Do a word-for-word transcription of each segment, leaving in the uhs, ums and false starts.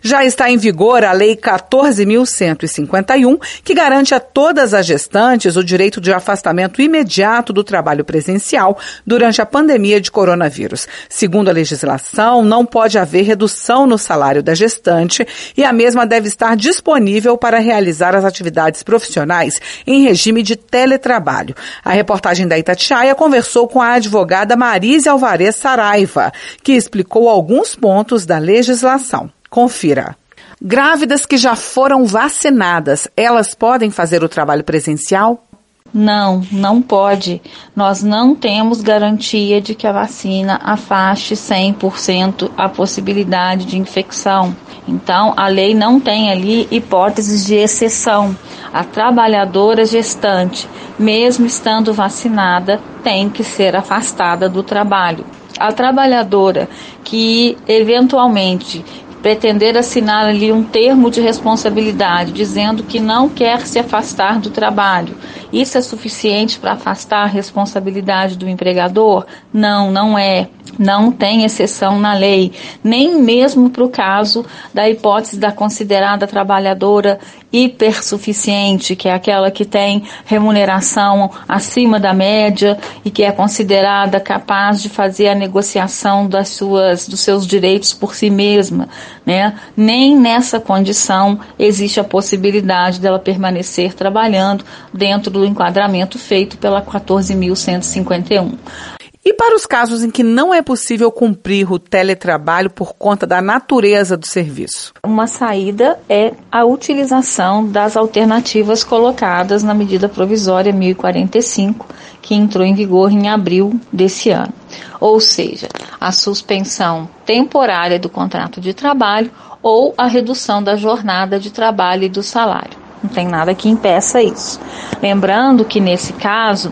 Já está em vigor a Lei quatorze mil cento e cinquenta e um, que garante a todas as gestantes o direito de afastamento imediato do trabalho presencial durante a pandemia de coronavírus. Segundo a legislação, não pode haver redução no salário da gestante e a mesma deve estar disponível para realizar as atividades profissionais em regime de teletrabalho. A reportagem da Itatiaia conversou com a advogada Marise Alvarez Saraiva, que explicou alguns pontos da legislação. Confira. Grávidas que já foram vacinadas, elas podem fazer o trabalho presencial? Não, não pode. Nós não temos garantia de que a vacina afaste cem por cento a possibilidade de infecção. Então, a lei não tem ali hipóteses de exceção. A trabalhadora gestante, mesmo estando vacinada, tem que ser afastada do trabalho. A trabalhadora que, eventualmente, pretender assinar ali um termo de responsabilidade, dizendo que não quer se afastar do trabalho, isso é suficiente para afastar a responsabilidade do empregador? Não, não é. Não tem exceção na lei, nem mesmo para o caso da hipótese da considerada trabalhadora hipersuficiente, que é aquela que tem remuneração acima da média e que é considerada capaz de fazer a negociação das suas, dos seus direitos por si mesma, né? Nem nessa condição existe a possibilidade dela permanecer trabalhando dentro do enquadramento feito pela quatorze mil cento e cinquenta e um. E para os casos em que não é possível cumprir o teletrabalho por conta da natureza do serviço? Uma saída é a utilização das alternativas colocadas na medida provisória mil e quarenta e cinco, que entrou em vigor em abril desse ano. Ou seja, a suspensão temporária do contrato de trabalho ou a redução da jornada de trabalho e do salário. Não tem nada que impeça isso. Lembrando que nesse caso,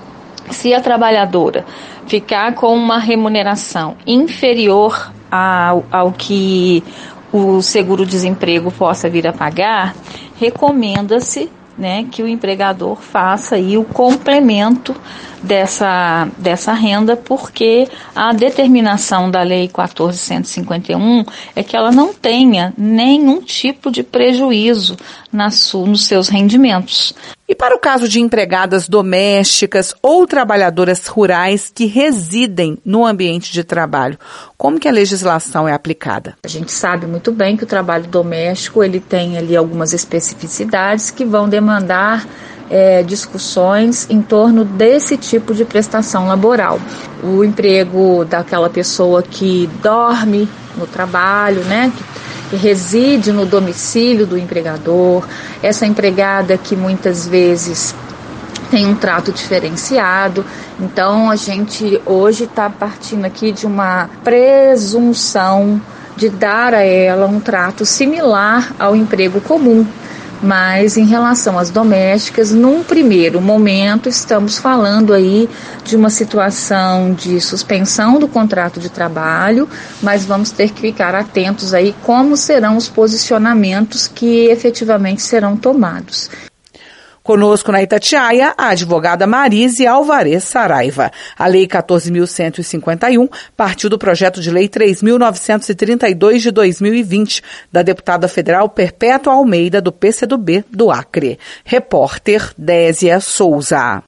se a trabalhadora ficar com uma remuneração inferior ao, ao que o seguro-desemprego possa vir a pagar, recomenda-se, né, que o empregador faça aí o complemento dessa, dessa renda, porque a determinação da Lei quatorze mil cento e cinquenta e um é que ela não tenha nenhum tipo de prejuízo na su, nos seus rendimentos. E para o caso de empregadas domésticas ou trabalhadoras rurais que residem no ambiente de trabalho, como que a legislação é aplicada? A gente sabe muito bem que o trabalho doméstico ele tem ali algumas especificidades que vão demandar é, discussões em torno desse tipo de prestação laboral. O emprego daquela pessoa que dorme no trabalho, né, que que reside no domicílio do empregador, essa empregada que muitas vezes tem um trato diferenciado. Então, a gente hoje está partindo aqui de uma presunção de dar a ela um trato similar ao emprego comum. Mas em relação às domésticas, num primeiro momento estamos falando aí de uma situação de suspensão do contrato de trabalho, mas vamos ter que ficar atentos aí como serão os posicionamentos que efetivamente serão tomados. Conosco na Itatiaia, a advogada Marise Alvarez Saraiva. A Lei quatorze mil cento e cinquenta e um partiu do projeto de lei três mil novecentos e trinta e dois de dois mil e vinte, da deputada federal Perpétua Almeida, do P C do B do Acre. Repórter Désia Souza.